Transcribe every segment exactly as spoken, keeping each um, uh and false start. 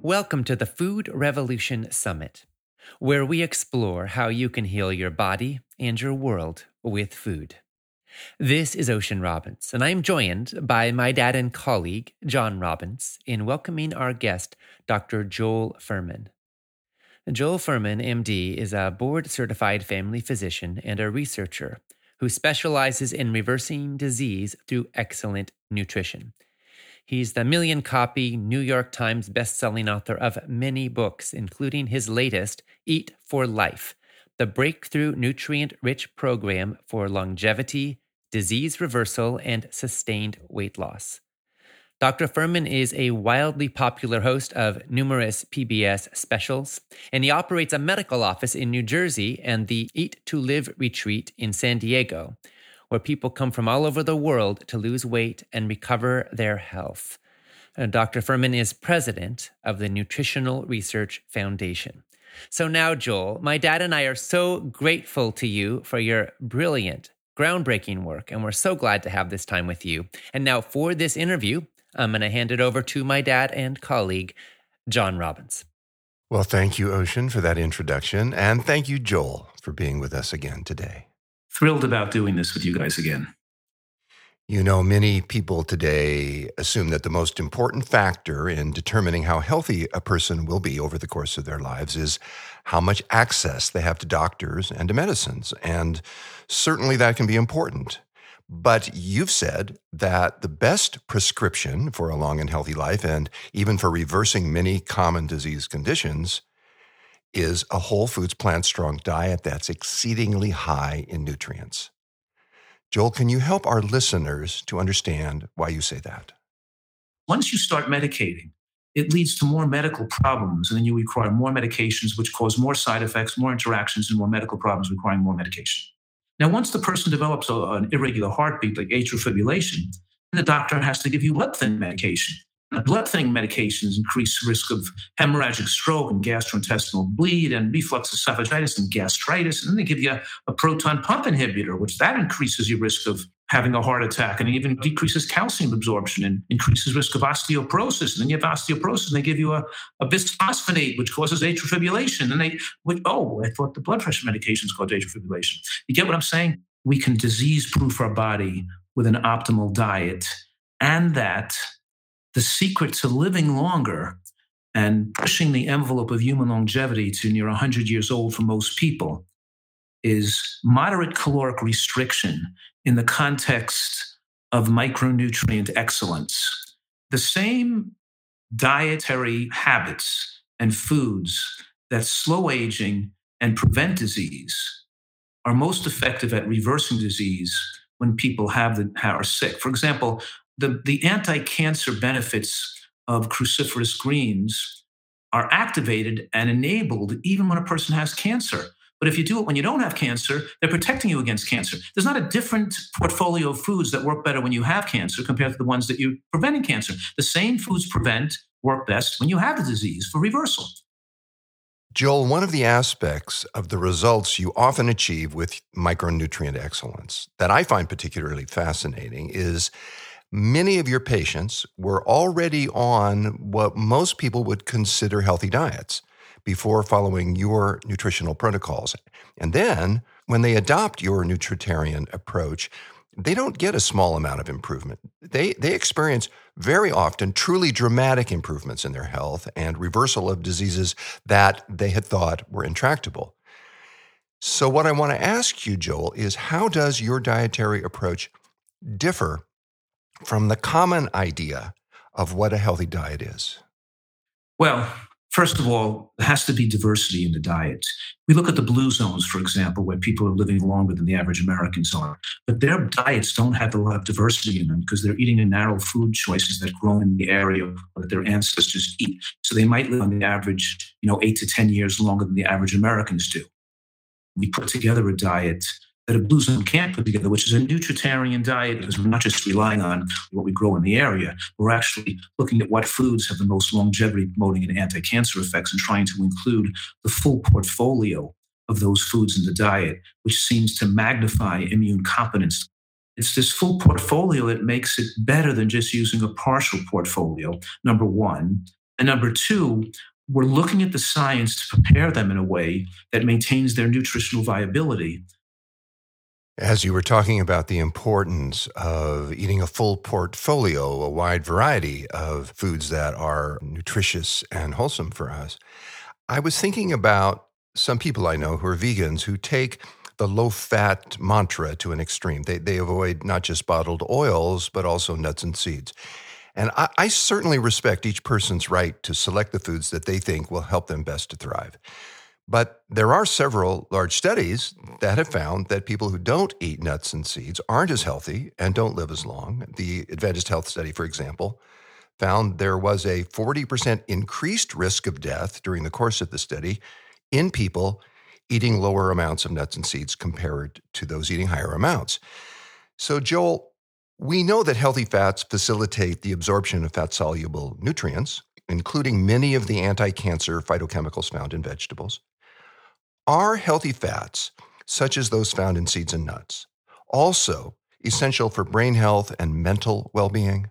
Welcome to the Food Revolution Summit, where we explore how you can heal your body and your world with food. This is Ocean Robbins, and I am joined by my dad and colleague, John Robbins, in welcoming our guest, Doctor Joel Fuhrman. Joel Fuhrman, M D, is a board-certified family physician and a researcher who specializes in reversing disease through excellent nutrition. He's the million-copy New York Times best-selling author of many books, including his latest, Eat for Life, the breakthrough nutrient-rich program for longevity, disease reversal, and sustained weight loss. Doctor Fuhrman is a wildly popular host of numerous P B S specials, and he operates a medical office in New Jersey and the Eat to Live retreat in San Diego, where people come from all over the world to lose weight and recover their health. Uh, Doctor Fuhrman is president of the Nutritional Research Foundation. So now, Joel, my dad and I are so grateful to you for your brilliant, groundbreaking work, and we're so glad to have this time with you. And now for this interview, I'm going to hand it over to my dad and colleague, John Robbins. Well, thank you, Ocean, for that introduction, and thank you, Joel, for being with us again today. Thrilled about doing this with you guys again. You know, many people today assume that the most important factor in determining how healthy a person will be over the course of their lives is how much access they have to doctors and to medicines. And certainly that can be important. But you've said that the best prescription for a long and healthy life, and even for reversing many common disease conditions, is a whole foods, plant-strong diet that's exceedingly high in nutrients. Joel, can you help our listeners to understand why you say that? Once you start medicating, it leads to more medical problems, and then you require more medications, which cause more side effects, more interactions, and more medical problems requiring more medication. Now, once the person develops a, an irregular heartbeat, like atrial fibrillation, the doctor has to give you blood thinning medication. Blood thinning medications increase risk of hemorrhagic stroke and gastrointestinal bleed and reflux esophagitis and gastritis. And then they give you a, a proton pump inhibitor, which that increases your risk of having a heart attack and even decreases calcium absorption and increases risk of osteoporosis. And then you have osteoporosis and they give you a, a bisphosphonate, which causes atrial fibrillation. And they, which, oh, I thought the blood pressure medications cause atrial fibrillation. You get what I'm saying? We can disease-proof our body with an optimal diet, and that the secret to living longer and pushing the envelope of human longevity to near one hundred years old for most people is moderate caloric restriction in the context of micronutrient excellence. The same dietary habits and foods that slow aging and prevent disease are most effective at reversing disease when people have the, are sick. For example, The, the anti-cancer benefits of cruciferous greens are activated and enabled even when a person has cancer. But if you do it when you don't have cancer, they're protecting you against cancer. There's not a different portfolio of foods that work better when you have cancer compared to the ones that you're preventing cancer. The same foods prevent work best when you have the disease for reversal. Joel, one of the aspects of the results you often achieve with micronutrient excellence that I find particularly fascinating is many of your patients were already on what most people would consider healthy diets before following your nutritional protocols. And then when they adopt your nutritarian approach, they don't get a small amount of improvement. They, they experience very often truly dramatic improvements in their health and reversal of diseases that they had thought were intractable. So what I want to ask you, Joel, is how does your dietary approach differ from the common idea of what a healthy diet is? Well, first of all, there has to be diversity in the diet. We look at the blue zones, for example, where people are living longer than the average Americans are, but their diets don't have a lot of diversity in them because they're eating the narrow food choices that grow in the area that their ancestors eat. So they might live on the average, you know, eight to ten years longer than the average Americans do. We put together a diet that a blue zone can't put together, which is a nutritarian diet, because we're not just relying on what we grow in the area. We're actually looking at what foods have the most longevity promoting and anti-cancer effects and trying to include the full portfolio of those foods in the diet, which seems to magnify immune competence. It's this full portfolio that makes it better than just using a partial portfolio, number one. And number two, we're looking at the science to prepare them in a way that maintains their nutritional viability. As you were talking about the importance of eating a full portfolio, a wide variety of foods that are nutritious and wholesome for us, I was thinking about some people I know who are vegans who take the low-fat mantra to an extreme. They, they avoid not just bottled oils, but also nuts and seeds. And I, I certainly respect each person's right to select the foods that they think will help them best to thrive. But there are several large studies that have found that people who don't eat nuts and seeds aren't as healthy and don't live as long. The Adventist Health Study, for example, found there was a forty percent increased risk of death during the course of the study in people eating lower amounts of nuts and seeds compared to those eating higher amounts. So, Joel, we know that healthy fats facilitate the absorption of fat-soluble nutrients, including many of the anti-cancer phytochemicals found in vegetables. Are healthy fats, such as those found in seeds and nuts, also essential for brain health and mental well-being?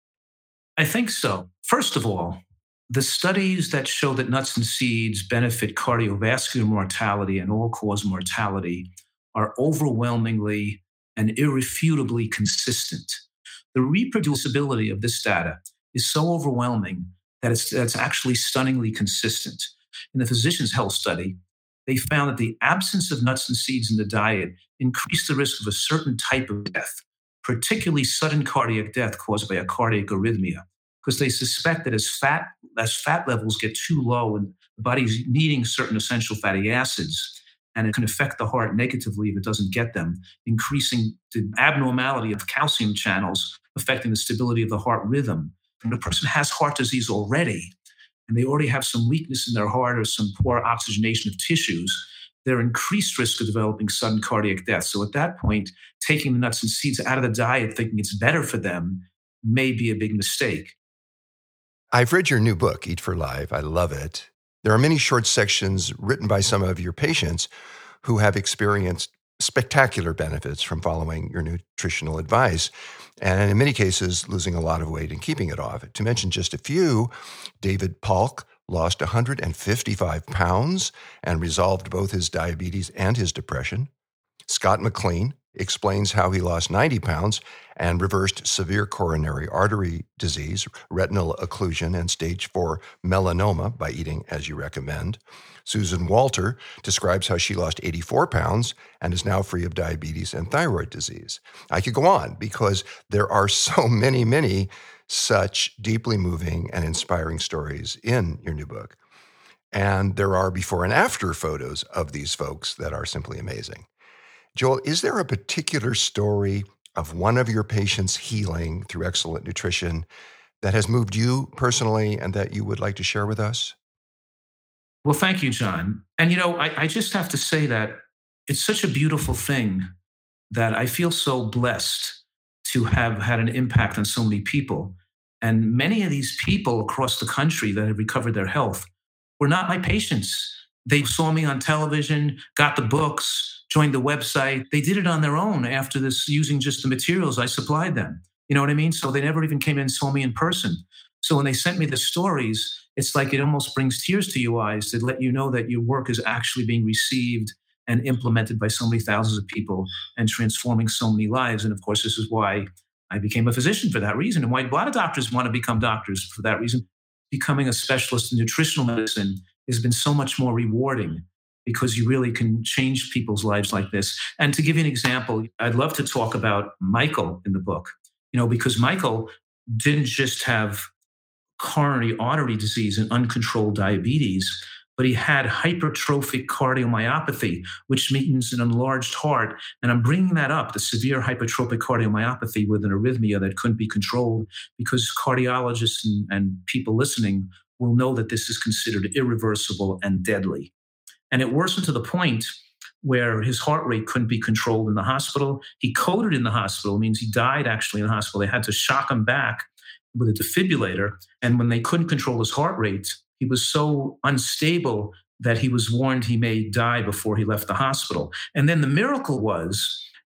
I think so. First of all, the studies that show that nuts and seeds benefit cardiovascular mortality and all-cause mortality are overwhelmingly and irrefutably consistent. The reproducibility of this data is so overwhelming that it's, that's actually stunningly consistent. In the Physicians' Health Study, they found that the absence of nuts and seeds in the diet increased the risk of a certain type of death, particularly sudden cardiac death caused by a cardiac arrhythmia, because they suspect that as fat, as fat levels get too low and the body's needing certain essential fatty acids, and it can affect the heart negatively if it doesn't get them, increasing the abnormality of calcium channels, affecting the stability of the heart rhythm. When a person has heart disease already, and they already have some weakness in their heart or some poor oxygenation of tissues, they're increased risk of developing sudden cardiac death. So at that point, taking the nuts and seeds out of the diet, thinking it's better for them, may be a big mistake. I've read your new book, Eat for Life. I love it. There are many short sections written by some of your patients who have experienced spectacular benefits from following your nutritional advice, and in many cases, losing a lot of weight and keeping it off. To mention just a few, David Polk lost one hundred fifty-five pounds and resolved both his diabetes and his depression. Scott McLean explains how he lost ninety pounds and reversed severe coronary artery disease, retinal occlusion, and stage four melanoma by eating as you recommend. Susan Walter describes how she lost eighty-four pounds and is now free of diabetes and thyroid disease. I could go on because there are so many, many such deeply moving and inspiring stories in your new book. And there are before and after photos of these folks that are simply amazing. Joel, is there a particular story of one of your patients healing through excellent nutrition that has moved you personally and that you would like to share with us? Well, thank you, John. And, you know, I, I just have to say that it's such a beautiful thing that I feel so blessed to have had an impact on so many people. And many of these people across the country that have recovered their health were not my patients. They saw me on television, got the books, joined the website. They did it on their own after this, using just the materials I supplied them. You know what I mean? So they never even came in and saw me in person. So when they sent me the stories, it's like it almost brings tears to your eyes to let you know that your work is actually being received and implemented by so many thousands of people and transforming so many lives. And of course, this is why I became a physician for that reason, and why a lot of doctors want to become doctors for that reason. Becoming a specialist in nutritional medicine has been so much more rewarding because you really can change people's lives like this. And to give you an example, I'd love to talk about Michael in the book, you know, because Michael didn't just have coronary artery disease and uncontrolled diabetes, but he had hypertrophic cardiomyopathy, which means an enlarged heart. And I'm bringing that up, the severe hypertrophic cardiomyopathy with an arrhythmia that couldn't be controlled, because cardiologists and, and people listening will know that this is considered irreversible and deadly. And it worsened to the point where his heart rate couldn't be controlled in the hospital. He coded in the hospital, means he died actually in the hospital. They had to shock him back with a defibrillator. And when they couldn't control his heart rate, he was so unstable that he was warned he may die before he left the hospital. And then the miracle was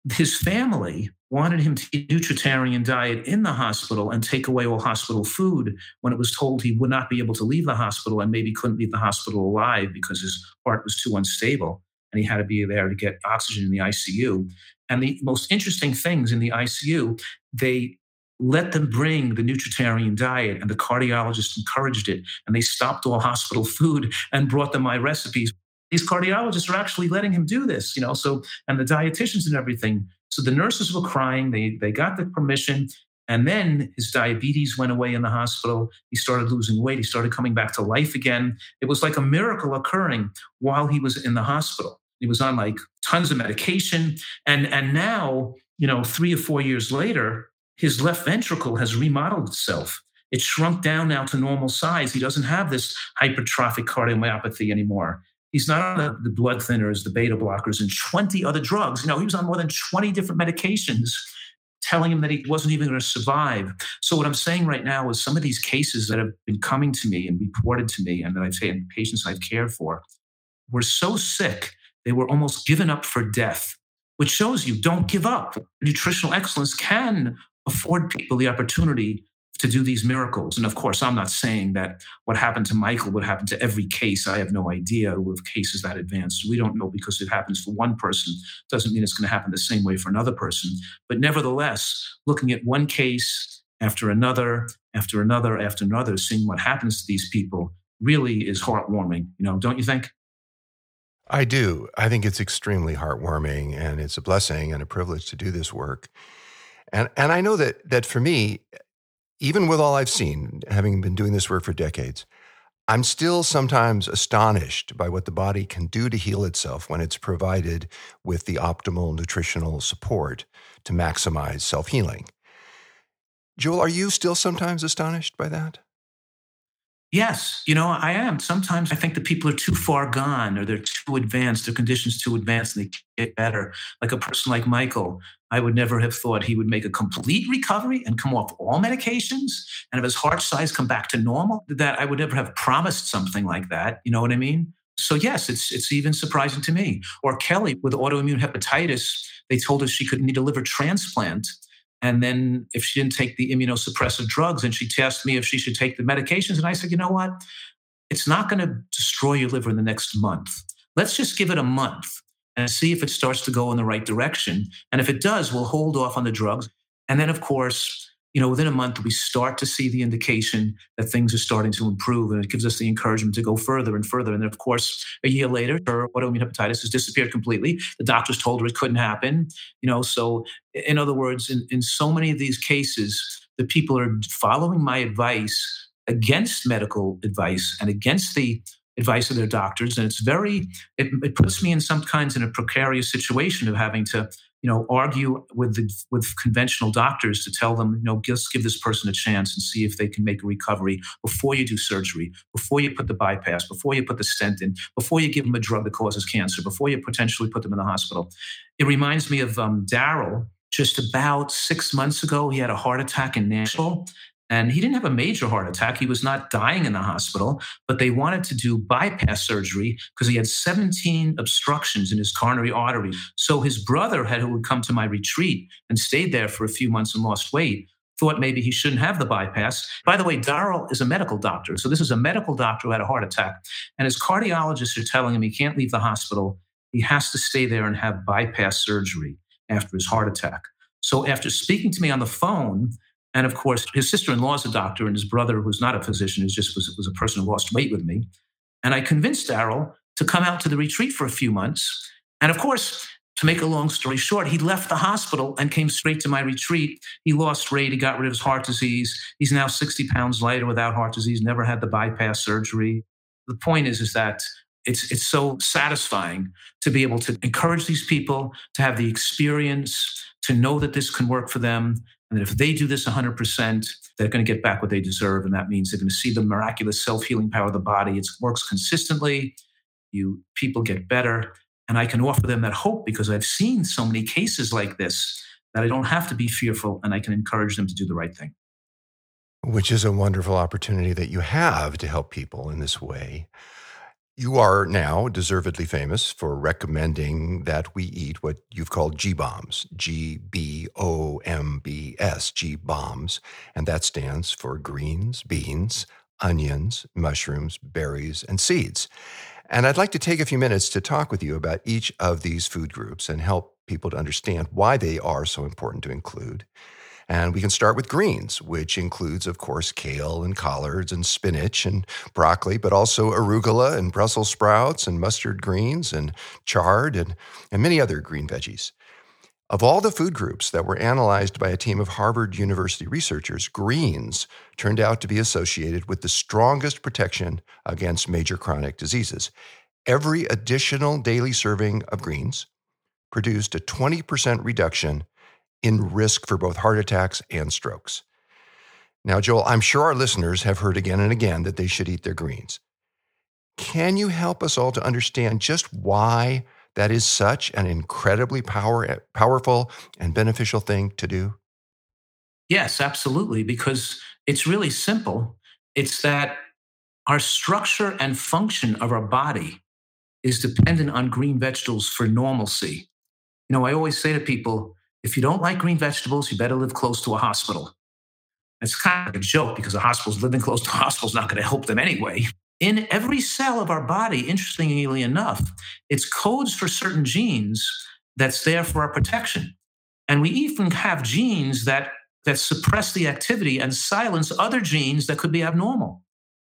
His family wanted him to eat a nutritarian diet in the hospital and take away all hospital food when it was told he would not be able to leave the hospital and maybe couldn't leave the hospital alive because his heart was too unstable and he had to be there to get oxygen in the I C U. And the most interesting things in the I C U, they let them bring the nutritarian diet, and the cardiologist encouraged it, and they stopped all hospital food and brought them my recipes. These cardiologists are actually letting him do this, you know, so, and the dietitians and everything. So the nurses were crying, they, they got the permission, and then his diabetes went away in the hospital. He started losing weight. He started coming back to life again. It was like a miracle occurring while he was in the hospital. He was on like tons of medication. And, and now, you know, three or four years later, his left ventricle has remodeled itself. It shrunk down now to normal size. He doesn't have this hypertrophic cardiomyopathy anymore. He's not on the, the blood thinners, the beta blockers, and twenty other drugs. You know, he was on more than twenty different medications telling him that he wasn't even going to survive. So what I'm saying right now is some of these cases that have been coming to me and reported to me, and that I've seen patients I've cared for, were so sick, they were almost given up for death, which shows you don't give up. Nutritional excellence can afford people the opportunity to do these miracles. And of course, I'm not saying that what happened to Michael would happen to every case. I have no idea of cases that advanced. We don't know because it happens for one person doesn't mean it's going to happen the same way for another person. But nevertheless, looking at one case after another, after another, after another, seeing what happens to these people really is heartwarming. You know, don't you think? I do. I think it's extremely heartwarming, and it's a blessing and a privilege to do this work. And and I know that that for me, even with all I've seen, having been doing this work for decades, I'm still sometimes astonished by what the body can do to heal itself when it's provided with the optimal nutritional support to maximize self-healing. Joel, are you still sometimes astonished by that? Yes, you know, I am. Sometimes I think the people are too far gone, or they're too advanced, their condition's too advanced, and they get better. Like a person like Michael, I would never have thought he would make a complete recovery and come off all medications and have his heart size come back to normal. That I would never have promised something like that. You know what I mean? So yes, it's it's even surprising to me. Or Kelly with autoimmune hepatitis, they told her she could need a liver transplant. And then if she didn't take the immunosuppressive drugs, and she asked me if she should take the medications. And I said, you know what? It's not going to destroy your liver in the next month. Let's just give it a month and see if it starts to go in the right direction. And if it does, we'll hold off on the drugs. And then, of course, you know, within a month, we start to see the indication that things are starting to improve, and it gives us the encouragement to go further and further. And then, of course, a year later, her autoimmune hepatitis has disappeared completely. The doctors told her it couldn't happen. You know, so in other words, in, in so many of these cases, the people are following my advice against medical advice and against the advice of their doctors. And it's very, it, it puts me in some kinds in a precarious situation of having to, you know, argue with the, with conventional doctors to tell them, you know, just give this person a chance and see if they can make a recovery before you do surgery, before you put the bypass, before you put the stent in, before you give them a drug that causes cancer, before you potentially put them in the hospital. It reminds me of um, Daryl. Just about six months ago, he had a heart attack in Nashville. And he didn't have a major heart attack. He was not dying in the hospital, but they wanted to do bypass surgery because he had seventeen obstructions in his coronary artery. So his brother, had, who had come to my retreat and stayed there for a few months and lost weight, thought maybe he shouldn't have the bypass. By the way, Darryl is a medical doctor. So this is a medical doctor who had a heart attack. And his cardiologists are telling him he can't leave the hospital. He has to stay there and have bypass surgery after his heart attack. So after speaking to me on the phone, and of course, his sister-in-law is a doctor, and his brother, who's not a physician, is just was, was a person who lost weight with me. And I convinced Daryl to come out to the retreat for a few months. And of course, to make a long story short, he left the hospital and came straight to my retreat. He lost weight. He got rid of his heart disease. He's now sixty pounds lighter without heart disease, never had the bypass surgery. The point is, is that it's, it's so satisfying to be able to encourage these people to have the experience, to know that this can work for them. And that if they do this one hundred percent, they're going to get back what they deserve. And that means they're going to see the miraculous self-healing power of the body. It works consistently. You people get better. And I can offer them that hope because I've seen so many cases like this that I don't have to be fearful, and I can encourage them to do the right thing. Which is a wonderful opportunity that you have to help people in this way. You are now deservedly famous for recommending that we eat what you've called G-BOMBS, G B O M B S, G-BOMBS, and that stands for greens, beans, onions, mushrooms, berries, and seeds. And I'd like to take a few minutes to talk with you about each of these food groups and help people to understand why they are so important to include. And we can start with greens, which includes, of course, kale and collards and spinach and broccoli, but also arugula and Brussels sprouts and mustard greens and chard and, and many other green veggies. Of all the food groups that were analyzed by a team of Harvard University researchers, greens turned out to be associated with the strongest protection against major chronic diseases. Every additional daily serving of greens produced a twenty percent reduction in risk for both heart attacks and strokes. Now, Joel, I'm sure our listeners have heard again and again that they should eat their greens. Can you help us all to understand just why that is such an incredibly power, powerful and beneficial thing to do? Yes, absolutely, because it's really simple. It's that our structure and function of our body is dependent on green vegetables for normalcy. You know, I always say to people, if you don't like green vegetables, you better live close to a hospital. It's kind of a joke because a hospital's living close to a hospital is not going to help them anyway. In every cell of our body, interestingly enough, it's codes for certain genes that's there for our protection. And we even have genes that, that suppress the activity and silence other genes that could be abnormal.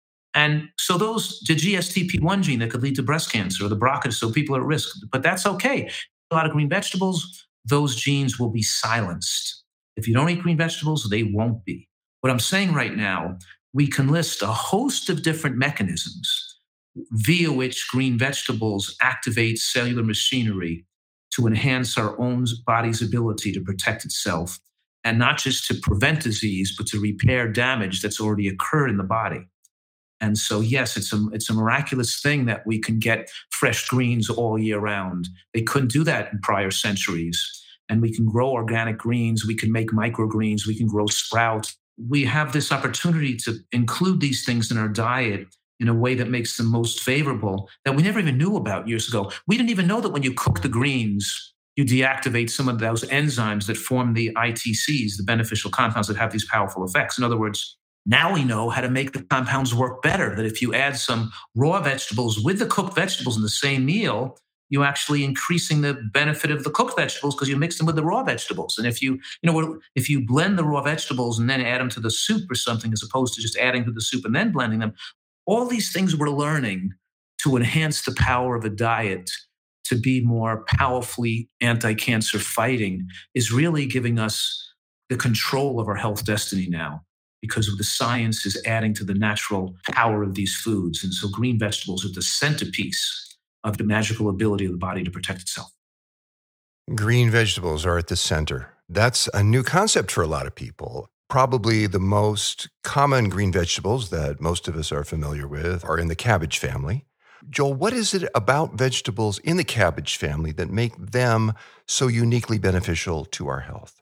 And so those, the G S T P one gene that could lead to breast cancer or the B R C A, so people are at risk, but that's okay. A lot of green vegetables, those genes will be silenced. If you don't eat green vegetables, they won't be. What I'm saying right now, we can list a host of different mechanisms via which green vegetables activate cellular machinery to enhance our own body's ability to protect itself, and not just to prevent disease, but to repair damage that's already occurred in the body. And so, yes, it's a, it's a miraculous thing that we can get fresh greens all year round. They couldn't do that in prior centuries. And we can grow organic greens. We can make microgreens. We can grow sprouts. We have this opportunity to include these things in our diet in a way that makes them most favorable that we never even knew about years ago. We didn't even know that when you cook the greens, you deactivate some of those enzymes that form the I T Cs, the beneficial compounds that have these powerful effects. In other words, now we know how to make the compounds work better, that if you add some raw vegetables with the cooked vegetables in the same meal, you're actually increasing the benefit of the cooked vegetables because you mix them with the raw vegetables. And if you, you know, if you blend the raw vegetables and then add them to the soup or something, as opposed to just adding to the soup and then blending them, all these things we're learning to enhance the power of a diet to be more powerfully anti-cancer fighting is really giving us the control of our health destiny now, because of the science is adding to the natural power of these foods. And so green vegetables are the centerpiece of the magical ability of the body to protect itself. Green vegetables are at the center. That's a new concept for a lot of people. Probably the most common green vegetables that most of us are familiar with are in the cabbage family. Joel, what is it about vegetables in the cabbage family that make them so uniquely beneficial to our health?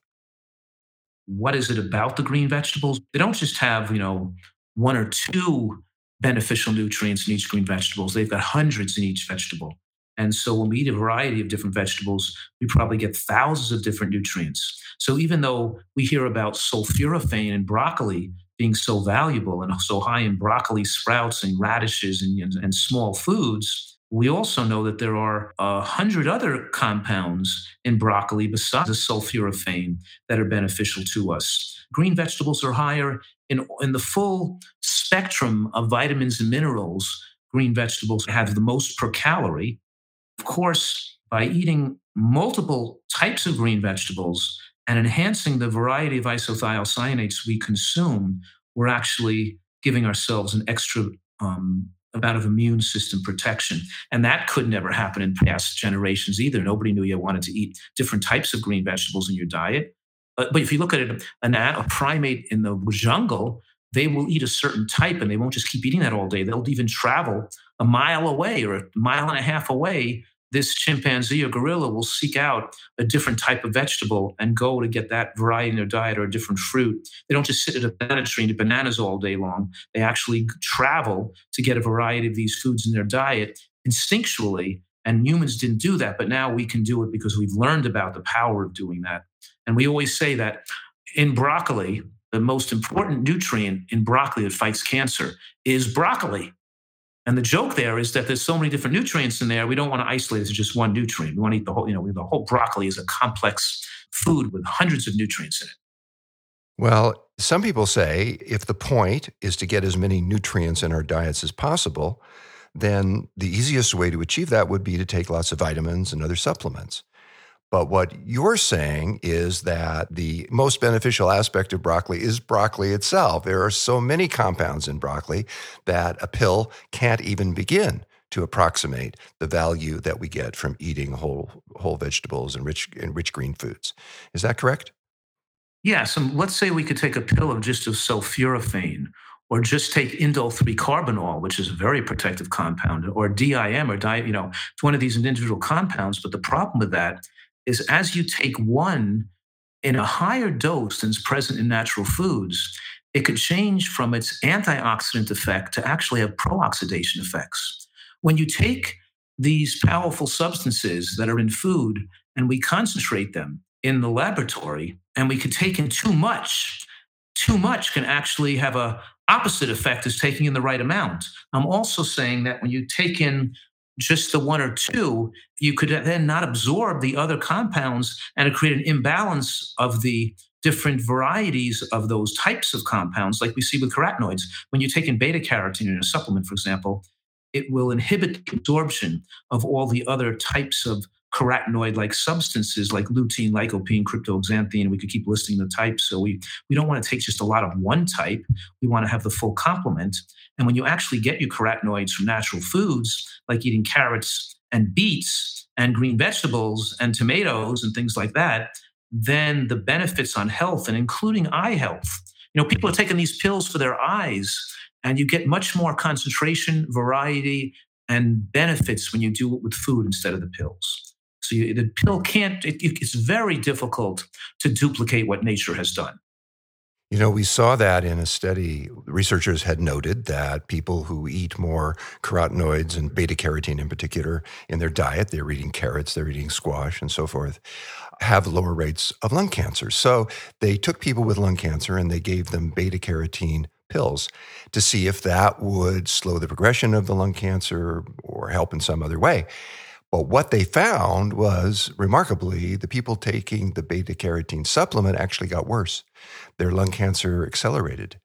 What is it about the green vegetables? They don't just have, you know, one or two beneficial nutrients in each green vegetables. They've got hundreds in each vegetable. And so when we eat a variety of different vegetables, we probably get thousands of different nutrients. So even though we hear about sulforaphane in broccoli being so valuable and so high in broccoli sprouts and radishes and, and, and small foods, we also know that there are a hundred other compounds in broccoli besides the sulforaphane that are beneficial to us. Green vegetables are higher in, in the full spectrum of vitamins and minerals. Green vegetables have the most per calorie. Of course, by eating multiple types of green vegetables and enhancing the variety of isothiocyanates we consume, we're actually giving ourselves an extra um, amount of immune system protection. And that could never happen in past generations either. Nobody knew you wanted to eat different types of green vegetables in your diet. But, but if you look at it, an, a primate in the jungle, they will eat a certain type and they won't just keep eating that all day. They'll even travel a mile away or a mile and a half away. this chimpanzee or gorilla will seek out a different type of vegetable and go to get that variety in their diet or a different fruit. They don't just sit at a banana tree and eat bananas all day long. They actually travel to get a variety of these foods in their diet instinctually. And humans didn't do that, but now we can do it because we've learned about the power of doing that. And we always say that in broccoli, the most important nutrient in broccoli that fights cancer is broccoli. And the joke there is that there's so many different nutrients in there, we don't want to isolate it to just one nutrient. We want to eat the whole, you know, the whole broccoli is a complex food with hundreds of nutrients in it. Well, some people say if the point is to get as many nutrients in our diets as possible, then the easiest way to achieve that would be to take lots of vitamins and other supplements. But what you're saying is that the most beneficial aspect of broccoli is broccoli itself. There are so many compounds in broccoli that a pill can't even begin to approximate the value that we get from eating whole whole vegetables and rich and rich green foods. Is that correct? Yes. And let's say we could take a pill of just of sulforaphane, or just take indole three carbinol, which is a very protective compound, or D I M, or di, you know, it's one of these individual compounds. But the problem with that is as you take one in a higher dose than is present in natural foods, it could change from its antioxidant effect to actually have pro-oxidation effects. When you take these powerful substances that are in food and we concentrate them in the laboratory, and we could take in too much, too much can actually have a opposite effect as taking in the right amount. I'm also saying that when you take in just the one or two, you could then not absorb the other compounds and it create an imbalance of the different varieties of those types of compounds, like we see with carotenoids. When you take in beta carotene in a supplement, for example, it will inhibit the absorption of all the other types of carotenoid-like substances like lutein, lycopene, cryptoxanthine. We could keep listing the types. So we, we don't want to take just a lot of one type. We want to have the full complement. And when you actually get your carotenoids from natural foods, like eating carrots and beets and green vegetables and tomatoes and things like that, then the benefits on health, and including eye health. You know, people are taking these pills for their eyes, and you get much more concentration, variety, and benefits when you do it with food instead of the pills. So you, the pill can't, it, it's very difficult to duplicate what nature has done. You know, we saw that in a study. Researchers had noted that people who eat more carotenoids and beta carotene in particular in their diet, they're eating carrots, they're eating squash and so forth, have lower rates of lung cancer. So they took people with lung cancer and they gave them beta carotene pills to see if that would slow the progression of the lung cancer or help in some other way. But what they found was, remarkably, the people taking the beta-carotene supplement actually got worse. Their lung cancer accelerated.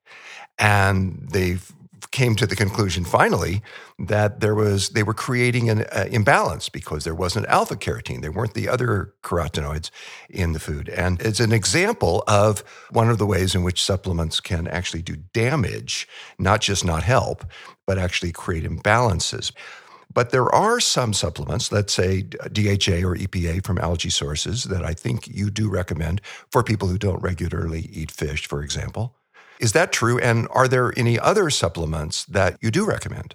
And they came to the conclusion, finally, that there was they were creating an uh, imbalance because there wasn't alpha-carotene. There weren't the other carotenoids in the food. And it's an example of one of the ways in which supplements can actually do damage, not just not help, but actually create imbalances. But there are some supplements, let's say D H A or E P A from algae sources, that I think you do recommend for people who don't regularly eat fish, for example. Is that true? And are there any other supplements that you do recommend?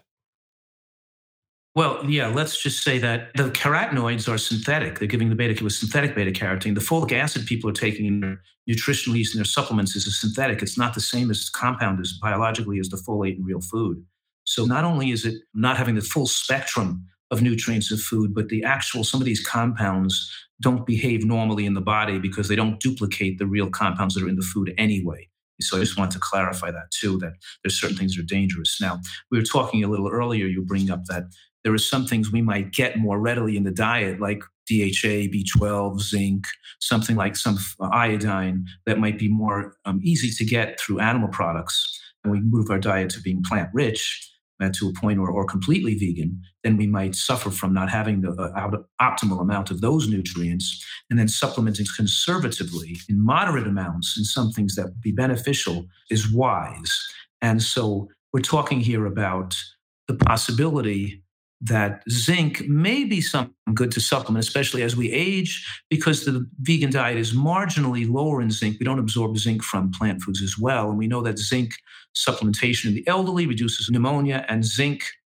Well, yeah, let's just say that the carotenoids are synthetic. They're giving the beta with synthetic beta carotene. The folic acid people are taking in their nutritional use in their supplements is a synthetic. It's not the same as compound as biologically as the folate in real food. So not only is it not having the full spectrum of nutrients of food, but the actual, some of these compounds don't behave normally in the body because they don't duplicate the real compounds that are in the food anyway. So I just want to clarify that too, that there's certain things that are dangerous. Now, we were talking a little earlier, you bring up that there are some things we might get more readily in the diet, like D H A, B twelve, zinc, something like some iodine that might be more um, easy to get through animal products. And we move our diet to being plant-rich, Uh, to a point or, or completely vegan, then we might suffer from not having the uh, optimal amount of those nutrients, and then supplementing conservatively in moderate amounts in some things that would be beneficial is wise. And so we're talking here about the possibility that zinc may be something good to supplement, especially as we age, because the vegan diet is marginally lower in zinc. We don't absorb zinc from plant foods as well. And we know that zinc supplementation in the elderly reduces pneumonia, and zinc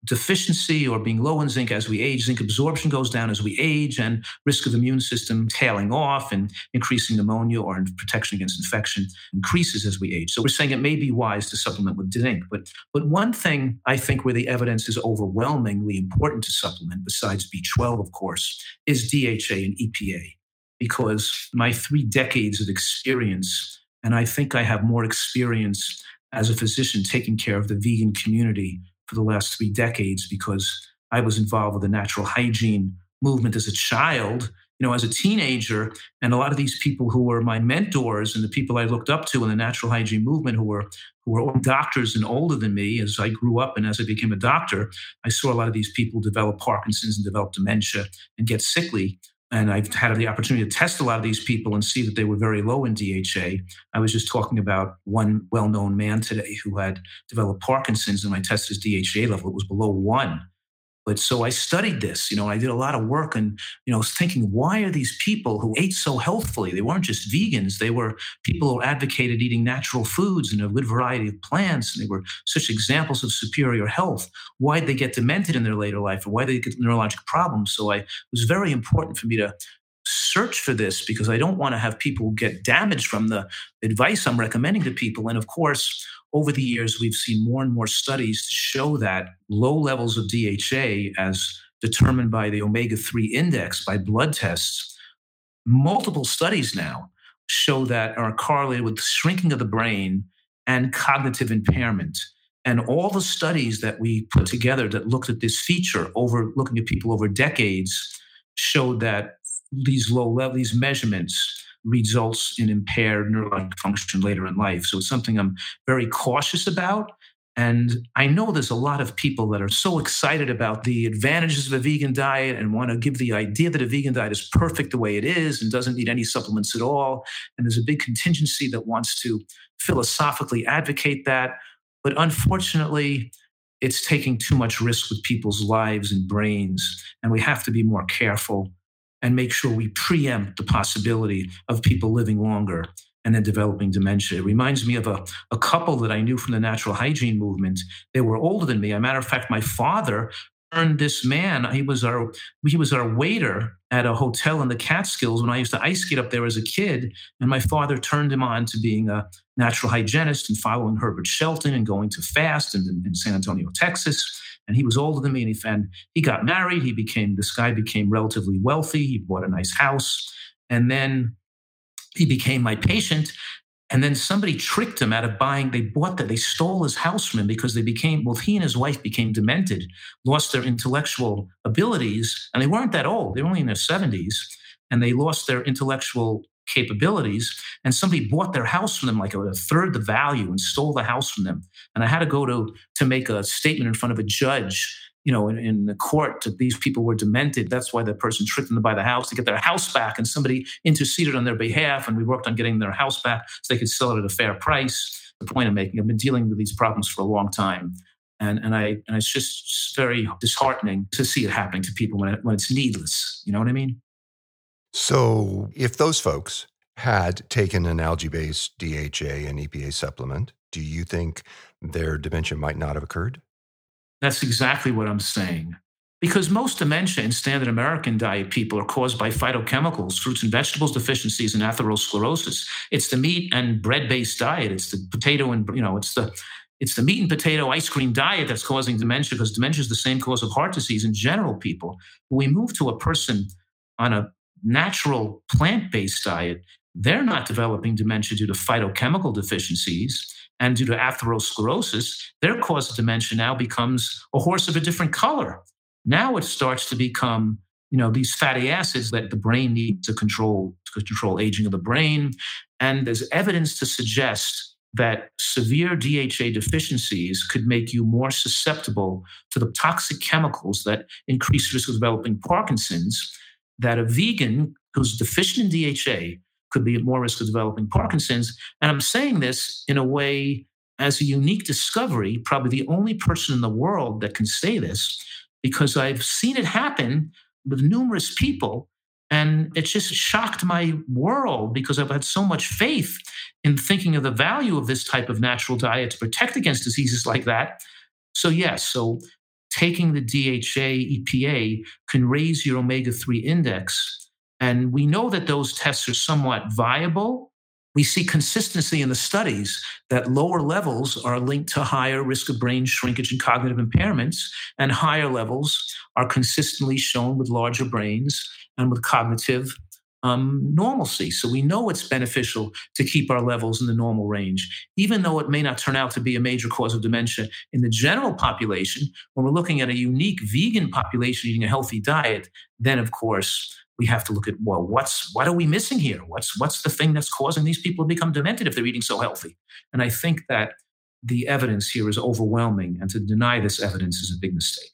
deficiency or being low in zinc as we age. Zinc absorption goes down as we age, and risk of the immune system tailing off and increasing pneumonia or protection against infection increases as we age. So we're saying it may be wise to supplement with zinc. But, but one thing I think where the evidence is overwhelmingly important to supplement, besides B twelve, of course, is D H A and E P A. Because my three decades of experience, and I think I have more experience as a physician taking care of the vegan community for the last three decades because I was involved with the natural hygiene movement as a child, you know, as a teenager. And a lot of these people who were my mentors and the people I looked up to in the natural hygiene movement who were who were doctors and older than me as I grew up and as I became a doctor, I saw a lot of these people develop Parkinson's and develop dementia and get sickly. And I've had the opportunity to test a lot of these people and see that they were very low in D H A. I was just talking about one well-known man today who had developed Parkinson's, and I tested his D H A level. It was below one. But so I studied this, you know, and I did a lot of work and, you know, was thinking, why are these people who ate so healthfully? They weren't just vegans. They were people who advocated eating natural foods and a good variety of plants. And they were such examples of superior health. Why did they get demented in their later life? Or why did they get neurologic problems? So I, it was very important for me to search for this because I don't want to have people get damaged from the advice I'm recommending to people. And of course, over the years, we've seen more and more studies to show that low levels of D H A, as determined by the omega three index by blood tests, multiple studies now show that are correlated with shrinking of the brain and cognitive impairment. And all the studies that we put together that looked at this feature over looking at people over decades showed that these low level, these measurements results in impaired neurologic function later in life. So it's something I'm very cautious about. And I know there's a lot of people that are so excited about the advantages of a vegan diet and want to give the idea that a vegan diet is perfect the way it is and doesn't need any supplements at all. And there's a big contingency that wants to philosophically advocate that. But unfortunately, it's taking too much risk with people's lives and brains. And we have to be more careful and make sure we preempt the possibility of people living longer and then developing dementia. It reminds me of a, a couple that I knew from the natural hygiene movement. They were older than me. As a matter of fact, my father turned this man, he was our he was our waiter at a hotel in the Catskills when I used to ice skate up there as a kid. And my father turned him on to being a natural hygienist and following Herbert Shelton and going to fast in, in San Antonio, Texas. And he was older than me, and he, and he got married. He became, this guy became relatively wealthy. He bought a nice house. And then he became my patient. And then somebody tricked him out of buying, they bought that, they stole his house from him because they became, well, he and his wife became demented, lost their intellectual abilities. And they weren't that old. They were only in their seventies. And they lost their intellectual capabilities, and somebody bought their house from them like a third the value and stole the house from them. And I had to go to to make a statement in front of a judge, you know, in, in the court that these people were demented. That's why the person tricked them to buy the house to get their house back, and somebody interceded on their behalf, and we worked on getting their house back so they could sell it at a fair price. The point I'm making, I've been dealing with these problems for a long time. And and I and it's just very disheartening to see it happening to people when it, when it's needless. You know what I mean? So if those folks had taken an algae-based D H A and E P A supplement, do you think their dementia might not have occurred? That's exactly what I'm saying. Because most dementia in standard American diet people are caused by phytochemicals, fruits and vegetables deficiencies, and atherosclerosis. It's the meat and bread-based diet. It's the potato and, you know, it's the it's the meat and potato ice cream diet that's causing dementia, because dementia is the same cause of heart disease in general, people. When we move to a person on a natural plant-based diet, they're not developing dementia due to phytochemical deficiencies and due to atherosclerosis. Their cause of dementia now becomes a horse of a different color. Now it starts to become, you know, these fatty acids that the brain needs to control, to control aging of the brain. And there's evidence to suggest that severe D H A deficiencies could make you more susceptible to the toxic chemicals that increase risk of developing Parkinson's, that a vegan who's deficient in D H A could be at more risk of developing Parkinson's. And I'm saying this in a way as a unique discovery, probably the only person in the world that can say this, because I've seen it happen with numerous people. And it just shocked my world because I've had so much faith in thinking of the value of this type of natural diet to protect against diseases like that. So yes, so taking the D H A, E P A can raise your omega three index. And we know that those tests are somewhat viable. We see consistency in the studies that lower levels are linked to higher risk of brain shrinkage and cognitive impairments, and higher levels are consistently shown with larger brains and with cognitive um, normalcy. So we know it's beneficial to keep our levels in the normal range, even though it may not turn out to be a major cause of dementia in the general population. When we're looking at a unique vegan population eating a healthy diet, then of course, we have to look at, well, what's what are we missing here? What's what's the thing that's causing these people to become demented if they're eating so healthy? And I think that the evidence here is overwhelming, and to deny this evidence is a big mistake.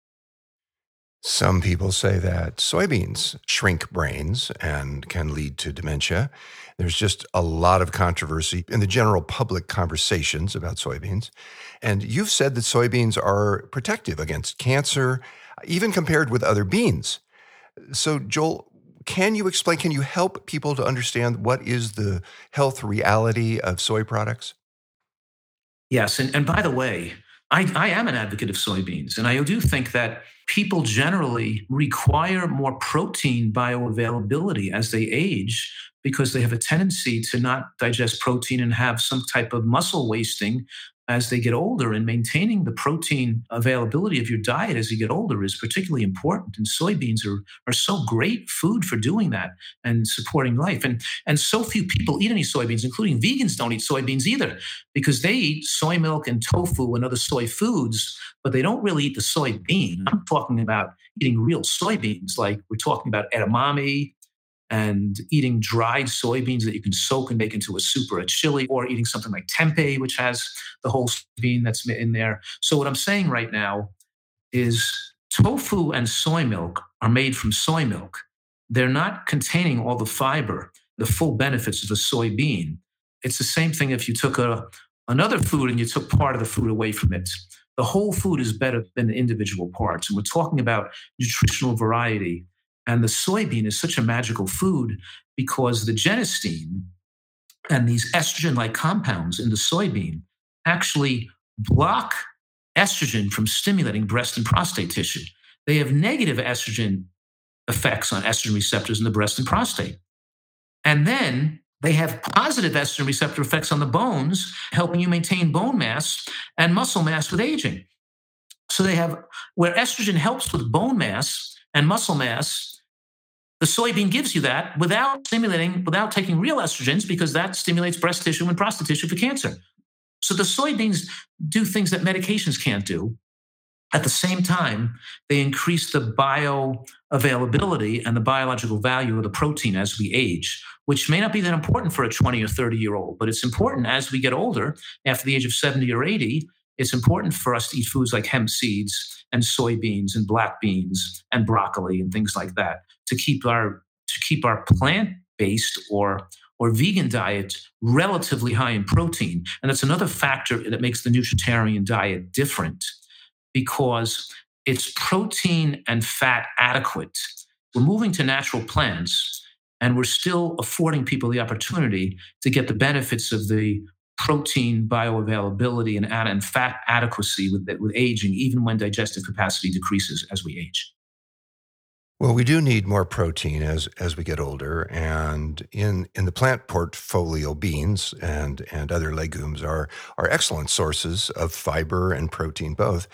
Some people say that soybeans shrink brains and can lead to dementia. There's just a lot of controversy in the general public conversations about soybeans. And you've said that soybeans are protective against cancer, even compared with other beans. So, Joel, can you explain, can you help people to understand what is the health reality of soy products? Yes. And, and by the way, I, I am an advocate of soybeans. And I do think that people generally require more protein bioavailability as they age because they have a tendency to not digest protein and have some type of muscle wasting as they get older. And maintaining the protein availability of your diet as you get older is particularly important. And soybeans are, are so great food for doing that and supporting life. And, and so few people eat any soybeans, including vegans don't eat soybeans either, because they eat soy milk and tofu and other soy foods, but they don't really eat the soybean. I'm talking about eating real soybeans, like we're talking about edamame, and eating dried soybeans that you can soak and make into a soup or a chili, or eating something like tempeh, which has the whole soybean that's in there. So what I'm saying right now is tofu and soy milk are made from soy milk. They're not containing all the fiber, the full benefits of a soybean. It's the same thing if you took a, another food and you took part of the food away from it. The whole food is better than the individual parts. And we're talking about nutritional variety. And the soybean is such a magical food because the genistein and these estrogen-like compounds in the soybean actually block estrogen from stimulating breast and prostate tissue. They have negative estrogen effects on estrogen receptors in the breast and prostate. And then they have positive estrogen receptor effects on the bones, helping you maintain bone mass and muscle mass with aging. So they have, where estrogen helps with bone mass and muscle mass, the soybean gives you that without stimulating, without taking real estrogens, because that stimulates breast tissue and prostate tissue for cancer. So the soybeans do things that medications can't do. At the same time, they increase the bioavailability and the biological value of the protein as we age, which may not be that important for a twenty or thirty year old, but it's important as we get older, after the age of seventy or eighty. It's important for us to eat foods like hemp seeds and soybeans and black beans and broccoli and things like that to keep our to keep our plant-based or or vegan diet relatively high in protein. And that's another factor that makes the nutritarian diet different, because it's protein and fat adequate. We're moving to natural plants, and we're still affording people the opportunity to get the benefits of the protein bioavailability and, and fat adequacy with, with aging, even when digestive capacity decreases as we age. Well, we do need more protein as as we get older, and in in the plant portfolio, beans and and other legumes are are excellent sources of fiber and protein both.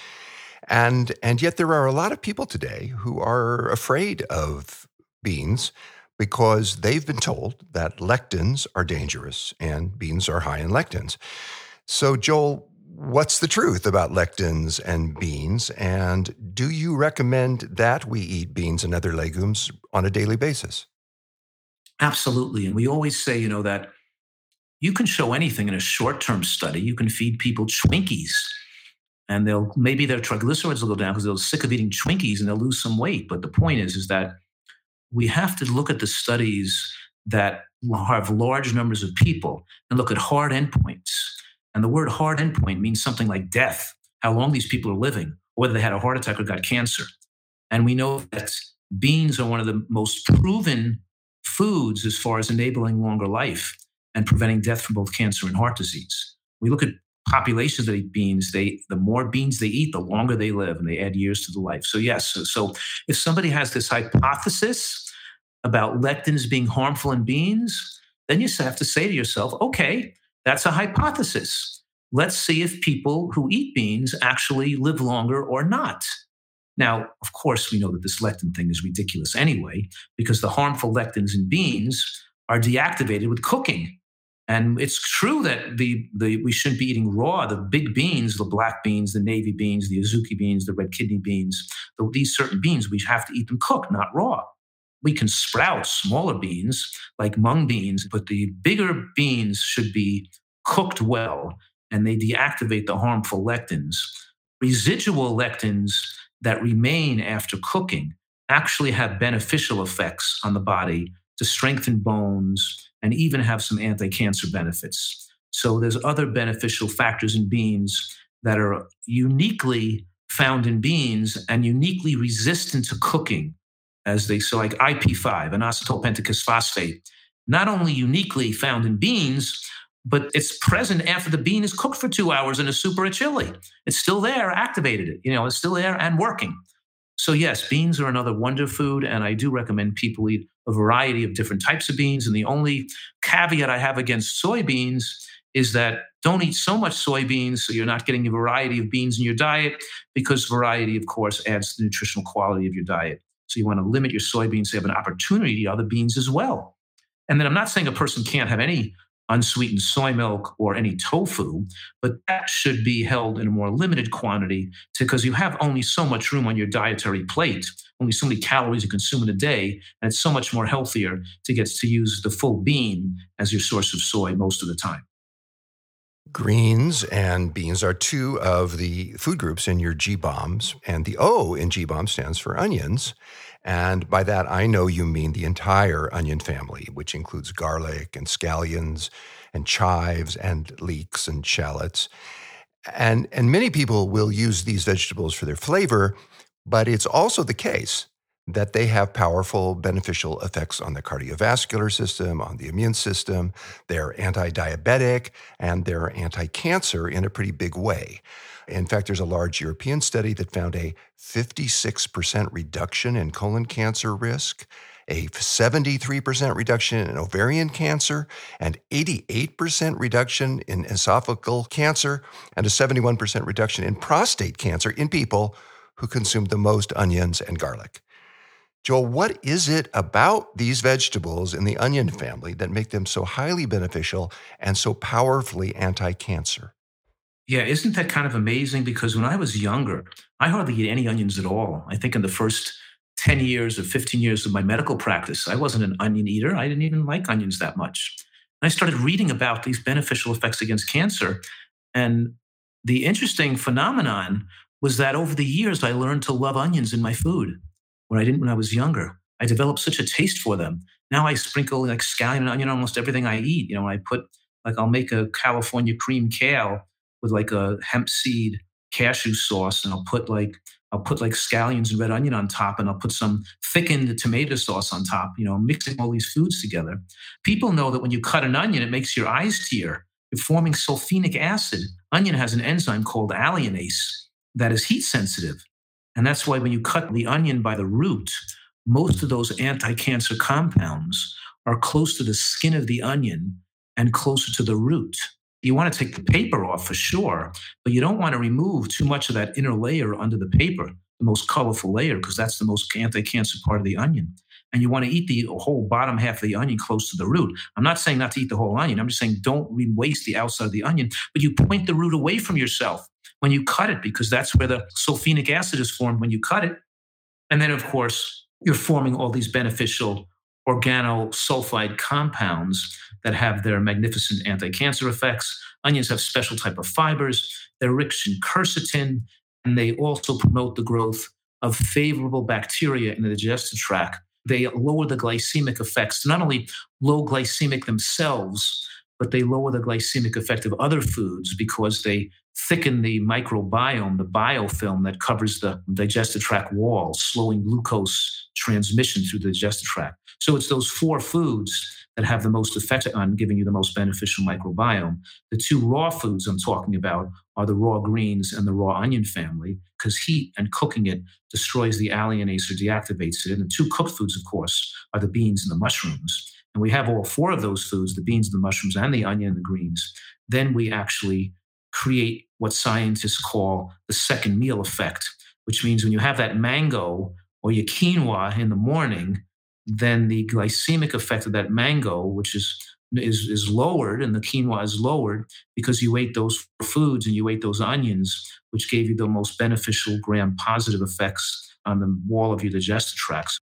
And and yet there are a lot of people today who are afraid of beans because they've been told that lectins are dangerous and beans are high in lectins. So, Joel, what's the truth about lectins and beans? And do you recommend that we eat beans and other legumes on a daily basis? Absolutely. And we always say, you know, that you can show anything in a short-term study. You can feed people Twinkies, and they'll maybe their triglycerides will go down because they're sick of eating Twinkies and they'll lose some weight. But the point is, is that we have to look at the studies that have large numbers of people and look at hard endpoints. And the word hard endpoint means something like death, how long these people are living, whether they had a heart attack or got cancer. And we know that beans are one of the most proven foods as far as enabling longer life and preventing death from both cancer and heart disease. We look at populations that eat beans, they the more beans they eat, the longer they live, and they add years to the life. So yes, so, so if somebody has this hypothesis about lectins being harmful in beans, then you have to say to yourself, okay, that's a hypothesis. Let's see if people who eat beans actually live longer or not. Now, of course, we know that this lectin thing is ridiculous anyway, because the harmful lectins in beans are deactivated with cooking. And it's true that the, the we shouldn't be eating raw. The big beans, the black beans, the navy beans, the azuki beans, the red kidney beans, the, these certain beans, we have to eat them cooked, not raw. We can sprout smaller beans like mung beans, but the bigger beans should be cooked well, and they deactivate the harmful lectins. Residual lectins that remain after cooking actually have beneficial effects on the body to strengthen bones and even have some anti-cancer benefits. So there's other beneficial factors in beans that are uniquely found in beans and uniquely resistant to cooking, as they so like I P five, inositol pentacus phosphate, not only uniquely found in beans, but it's present after the bean is cooked for two hours in a soup or a chili. It's still there, activated it. You know, it's still there and working. So yes, beans are another wonder food, and I do recommend people eat a variety of different types of beans. And the only caveat I have against soybeans is that don't eat so much soybeans so you're not getting a variety of beans in your diet, because variety, of course, adds to the nutritional quality of your diet. So you want to limit your soybeans so you have an opportunity to eat other beans as well. And then I'm not saying a person can't have any unsweetened soy milk or any tofu, but that should be held in a more limited quantity because you have only so much room on your dietary plate, only so many calories you consume in a day, and it's so much more healthier to get to use the full bean as your source of soy most of the time. Greens and beans are two of the food groups in your G BOMs, and the O in G BOM stands for onions. And by that, I know you mean the entire onion family, which includes garlic and scallions and chives and leeks and shallots. And, and many people will use these vegetables for their flavor, but it's also the case that they have powerful beneficial effects on the cardiovascular system, on the immune system. They're anti-diabetic, and they're anti-cancer in a pretty big way. In fact, there's a large European study that found a fifty-six percent reduction in colon cancer risk, a seventy-three percent reduction in ovarian cancer, and eighty-eight percent reduction in esophageal cancer, and a seventy-one percent reduction in prostate cancer in people who consume the most onions and garlic. Joel, what is it about these vegetables in the onion family that make them so highly beneficial and so powerfully anti-cancer? Yeah, isn't that kind of amazing? Because when I was younger, I hardly ate any onions at all. I think in the first ten years or fifteen years of my medical practice, I wasn't an onion eater. I didn't even like onions that much. And I started reading about these beneficial effects against cancer. And the interesting phenomenon was that over the years, I learned to love onions in my food when I didn't when I was younger. I developed such a taste for them. Now I sprinkle like scallion and onion on almost everything I eat. You know, I put, like I'll make a California cream kale with like a hemp seed cashew sauce, and I'll put like I'll put like scallions and red onion on top, and I'll put some thickened tomato sauce on top, you know, mixing all these foods together. People know that when you cut an onion, it makes your eyes tear. You're forming sulfenic acid. Onion has an enzyme called alliinase that is heat sensitive. And that's why when you cut the onion by the root, most of those anti-cancer compounds are close to the skin of the onion and closer to the root. You want to take the paper off for sure, but you don't want to remove too much of that inner layer under the paper, the most colorful layer, because that's the most anti-cancer part of the onion. And you want to eat the whole bottom half of the onion close to the root. I'm not saying not to eat the whole onion. I'm just saying don't waste the outside of the onion, but you point the root away from yourself when you cut it, because that's where the sulfenic acid is formed when you cut it. And then, of course, you're forming all these beneficial organosulfide compounds that have their magnificent anti-cancer effects. Onions have special type of fibers. They're rich in quercetin, and they also promote the growth of favorable bacteria in the digestive tract. They lower the glycemic effects, not only low glycemic themselves, but they lower the glycemic effect of other foods because they thicken the microbiome, the biofilm that covers the digestive tract wall, slowing glucose transmission through the digestive tract. So it's those four foods that have the most effect on giving you the most beneficial microbiome. The two raw foods I'm talking about are the raw greens and the raw onion family, because heat and cooking it destroys the alliinase or deactivates it. And the two cooked foods, of course, are the beans and the mushrooms. And we have all four of those foods, the beans, the mushrooms, and the onion and the greens. Then we actually create what scientists call the second meal effect, which means when you have that mango or your quinoa in the morning, then the glycemic effect of that mango, which is, is, is lowered, and the quinoa is lowered because you ate those foods and you ate those onions, which gave you the most beneficial gram-positive effects on the wall of your digestive tracts.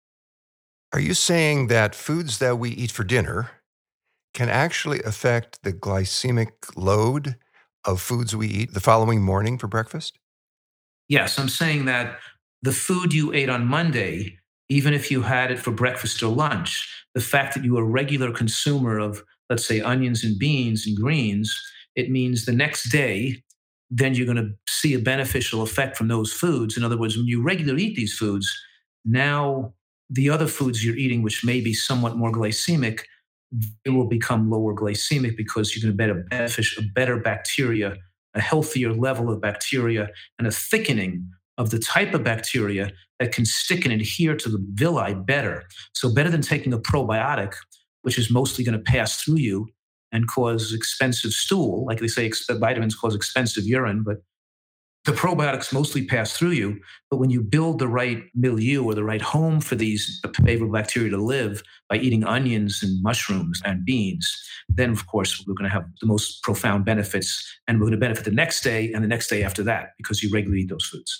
Are you saying that foods that we eat for dinner can actually affect the glycemic load of foods we eat the following morning for breakfast? Yes, I'm saying that the food you ate on Monday, even if you had it for breakfast or lunch, the fact that you are a regular consumer of, let's say, onions and beans and greens, it means the next day, then you're going to see a beneficial effect from those foods. In other words, when you regularly eat these foods, now the other foods you're eating, which may be somewhat more glycemic, it will become lower glycemic because you're going to get a, beneficial, a better bacteria, a healthier level of bacteria, and a thickening of the type of bacteria that can stick and adhere to the villi better. So better than taking a probiotic, which is mostly going to pass through you and cause expensive stool. Like they say, vitamins cause expensive urine, but the probiotics mostly pass through you. But when you build the right milieu or the right home for these favorable bacteria to live by eating onions and mushrooms and beans, then of course we're going to have the most profound benefits, and we're going to benefit the next day and the next day after that because you regularly eat those foods.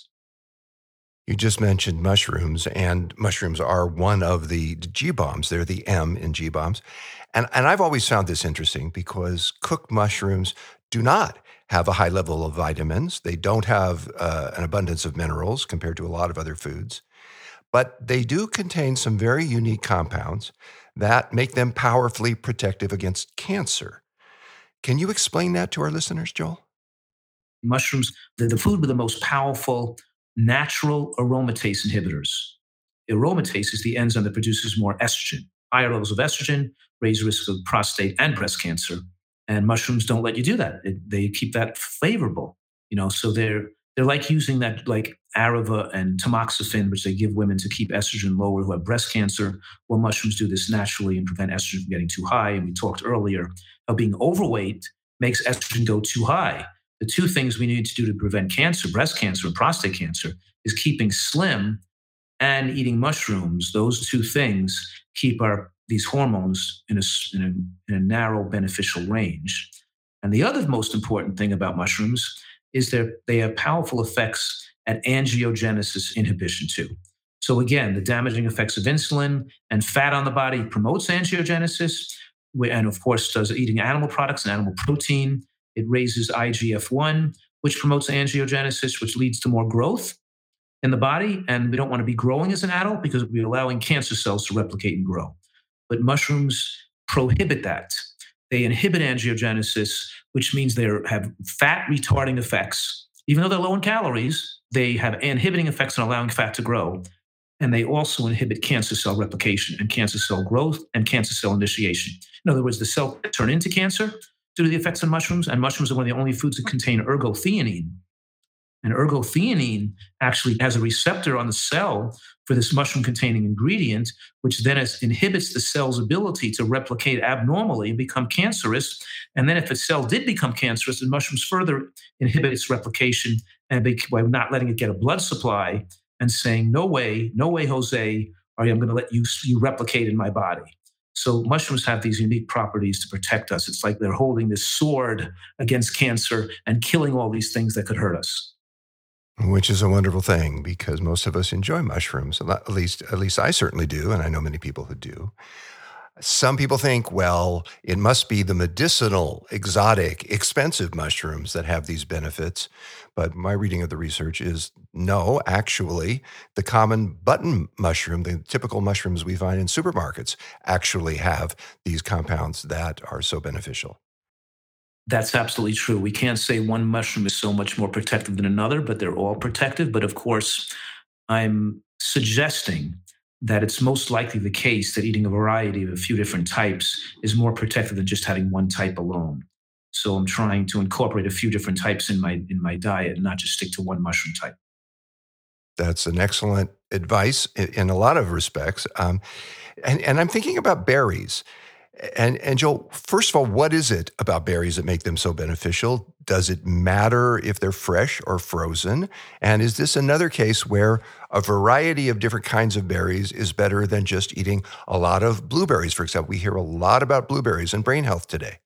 You just mentioned mushrooms, and mushrooms are one of the G bombs. They're the M in G bombs. And, and I've always found this interesting because cooked mushrooms do not have a high level of vitamins. They don't have uh, an abundance of minerals compared to a lot of other foods. But they do contain some very unique compounds that make them powerfully protective against cancer. Can you explain that to our listeners, Joel? Mushrooms, they're the food with the most powerful natural aromatase inhibitors. Aromatase is the enzyme that produces more estrogen. Higher levels of estrogen raise risk of prostate and breast cancer. And mushrooms don't let you do that. It, they keep that favorable, you know. So they're they're like using that, like Arava and tamoxifen, which they give women to keep estrogen lower who have breast cancer. Well, mushrooms do this naturally and prevent estrogen from getting too high. And we talked earlier how being overweight makes estrogen go too high. The two things we need to do to prevent cancer, breast cancer and prostate cancer, is keeping slim and eating mushrooms. Those two things keep our these hormones in a, in a, in a narrow beneficial range. And the other most important thing about mushrooms is that they have powerful effects at angiogenesis inhibition too. So again, the damaging effects of insulin and fat on the body promotes angiogenesis, and of course does eating animal products and animal protein. It raises I G F one, which promotes angiogenesis, which leads to more growth in the body. And we don't want to be growing as an adult because we're allowing cancer cells to replicate and grow. But mushrooms prohibit that. They inhibit angiogenesis, which means they have fat retarding effects. Even though they're low in calories, they have inhibiting effects on allowing fat to grow. And they also inhibit cancer cell replication and cancer cell growth and cancer cell initiation. In other words, the cell turn into cancer due to the effects of mushrooms, and mushrooms are one of the only foods that contain ergothioneine. And ergothioneine actually has a receptor on the cell for this mushroom-containing ingredient, which then is, inhibits the cell's ability to replicate abnormally and become cancerous. And then if a cell did become cancerous, the mushrooms further inhibit its replication and be, by not letting it get a blood supply and saying, no way, no way, Jose, or I'm going to let you, you replicate in my body. So mushrooms have these unique properties to protect us. It's like they're holding this sword against cancer and killing all these things that could hurt us. Which is a wonderful thing because most of us enjoy mushrooms. At least, at least I certainly do, and I know many people who do. Some people think, well, it must be the medicinal, exotic, expensive mushrooms that have these benefits. But my reading of the research is no, actually, the common button mushroom, the typical mushrooms we find in supermarkets, actually have these compounds that are so beneficial. That's absolutely true. We can't say one mushroom is so much more protective than another, but they're all protective. But of course, I'm suggesting that it's most likely the case that eating a variety of a few different types is more protective than just having one type alone. So I'm trying to incorporate a few different types in my in my diet and not just stick to one mushroom type. That's an excellent advice in, in a lot of respects. Um, and, and I'm thinking about berries. And, and Joel, first of all, what is it about berries that make them so beneficial? Does it matter if they're fresh or frozen? And is this another case where a variety of different kinds of berries is better than just eating a lot of blueberries, for example? We hear a lot about blueberries and brain health today.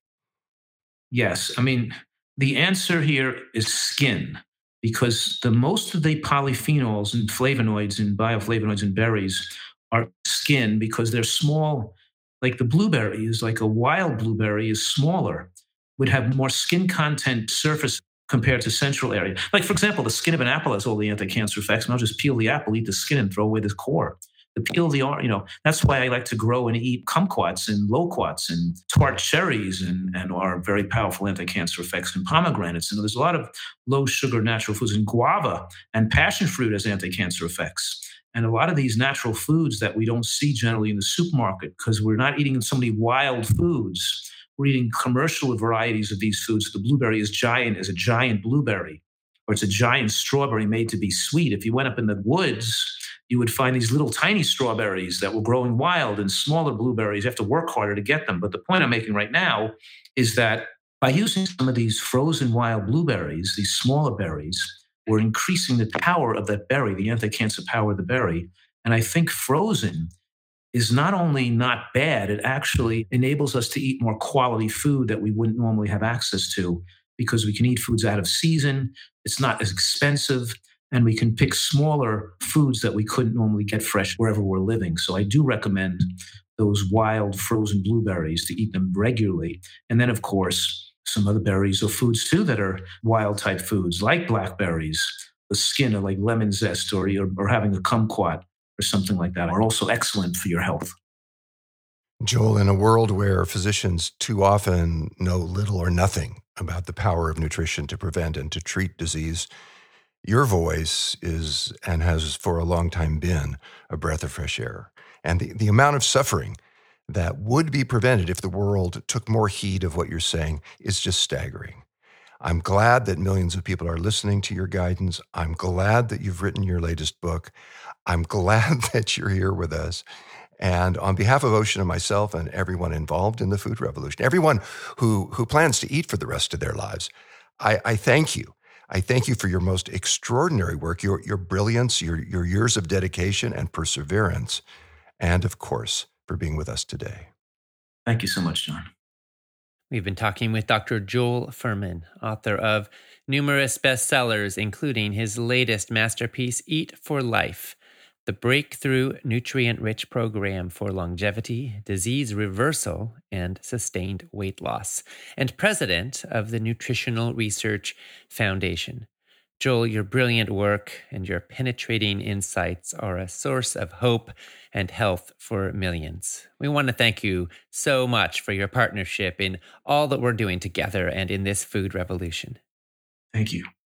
Yes. I mean, the answer here is skin, because the most of the polyphenols and flavonoids and bioflavonoids in berries are skin, because they're small. Like the blueberry is like a wild blueberry is smaller, would have more skin content surface compared to central area. Like, for example, the skin of an apple has all the anti-cancer effects, and I'll just peel the apple, eat the skin, and throw away the core. The peel of the orange, you know, that's why I like to grow and eat kumquats and loquats and tart cherries and, and are very powerful anti-cancer effects, and pomegranates. And there's a lot of low sugar natural foods, and guava and passion fruit has anti-cancer effects. And a lot of these natural foods that we don't see generally in the supermarket, because we're not eating so many wild foods. We're eating commercial varieties of these foods. The blueberry is giant, is a giant blueberry, or it's a giant strawberry made to be sweet. If you went up in the woods, you would find these little tiny strawberries that were growing wild, and smaller blueberries. You have to work harder to get them. But the point I'm making right now is that by using some of these frozen wild blueberries, these smaller berries, we're increasing the power of that berry, the anti-cancer power of the berry. And I think frozen is not only not bad, it actually enables us to eat more quality food that we wouldn't normally have access to, because we can eat foods out of season. It's not as expensive, and we can pick smaller foods that we couldn't normally get fresh wherever we're living. So I do recommend those wild frozen blueberries, to eat them regularly. And then, of course, some other berries or foods too that are wild type foods, like blackberries, the skin, or like lemon zest, or, or having a kumquat or something like that, are also excellent for your health. Joel, in a world where physicians too often know little or nothing about the power of nutrition to prevent and to treat disease, your voice is, and has for a long time been, a breath of fresh air. And the, the amount of suffering that would be prevented if the world took more heed of what you're saying is just staggering. I'm glad that millions of people are listening to your guidance. I'm glad that you've written your latest book. I'm glad that you're here with us. And on behalf of Ocean and myself and everyone involved in the food revolution, everyone who, who plans to eat for the rest of their lives, I, I thank you. I thank you for your most extraordinary work, your, your brilliance, your, your years of dedication and perseverance, and of course, for being with us today. Thank you so much, John. We've been talking with Doctor Joel Fuhrman, author of numerous bestsellers, including his latest masterpiece, Eat for Life, the breakthrough nutrient-rich program for longevity, disease reversal, and sustained weight loss, and president of the Nutritional Research Foundation. Joel, your brilliant work and your penetrating insights are a source of hope and health for millions. We want to thank you so much for your partnership in all that we're doing together and in this food revolution. Thank you.